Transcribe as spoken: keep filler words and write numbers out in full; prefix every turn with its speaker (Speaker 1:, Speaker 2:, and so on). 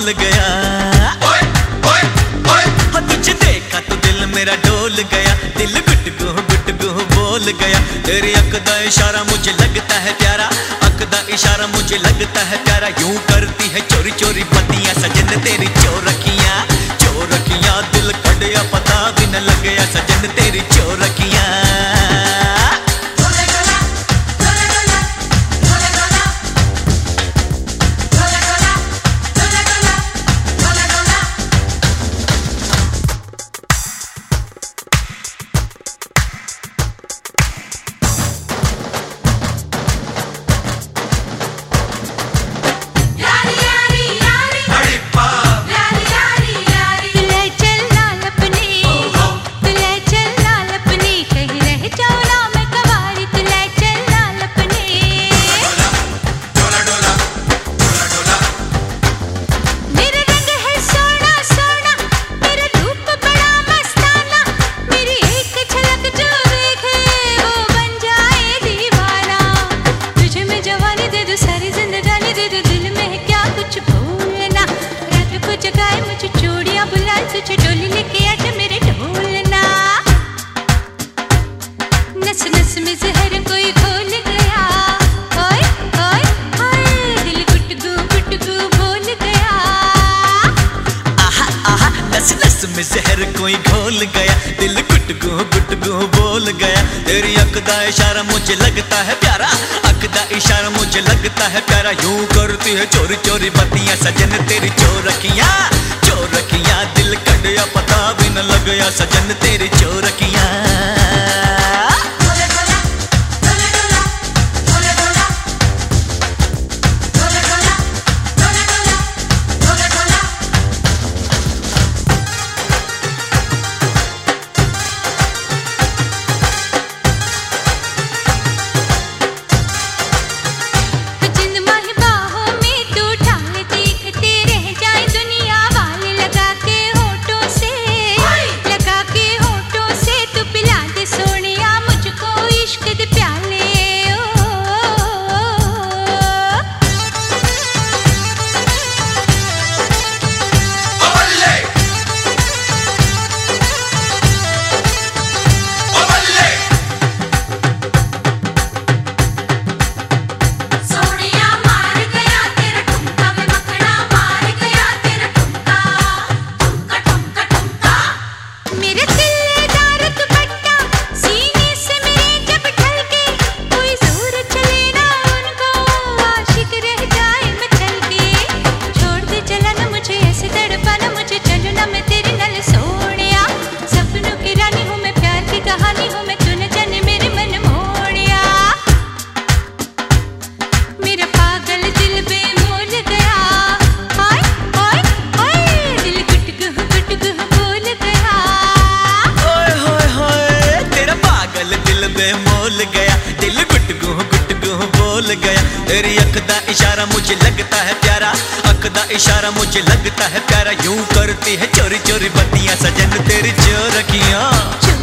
Speaker 1: बोल गया। ओए ओए ओए हाँ तुझे देखा तो दिल मेरा डोल गया, दिल गुटगु गुटगु बोल गया। तेरी अख दा इशारा मुझे लगता है प्यारा, अख दा इशारा मुझे लगता है प्यारा। यूं करती है चोरी चोरी बत्तियां सजन तेरी चोरखियां चोरखियां, दिल कड़िया पता भी न लग गया सजन तेरी चोरखियां। में जहर कोई घोल गया, दिल गुटगु गुटगु बोल गया। तेरी अख दा इशारा मुझे लगता है प्यारा, अख दा इशारा मुझे लगता है प्यारा। यूं करती है चोरी चोरी बत्तियां सजन तेरी चोरखियां चोरखियां, दिल कड़िया पता भी न लग गया सजन तेरी चोरखियां। बोल गया दिल गुटगु गुटगु बोल गया। तेरी अख दा इशारा मुझे लगता है प्यारा, अख दा इशारा मुझे लगता है प्यारा। यूं करती है चोरी चोरी बत्तियां सजन तेरी चोरखियां।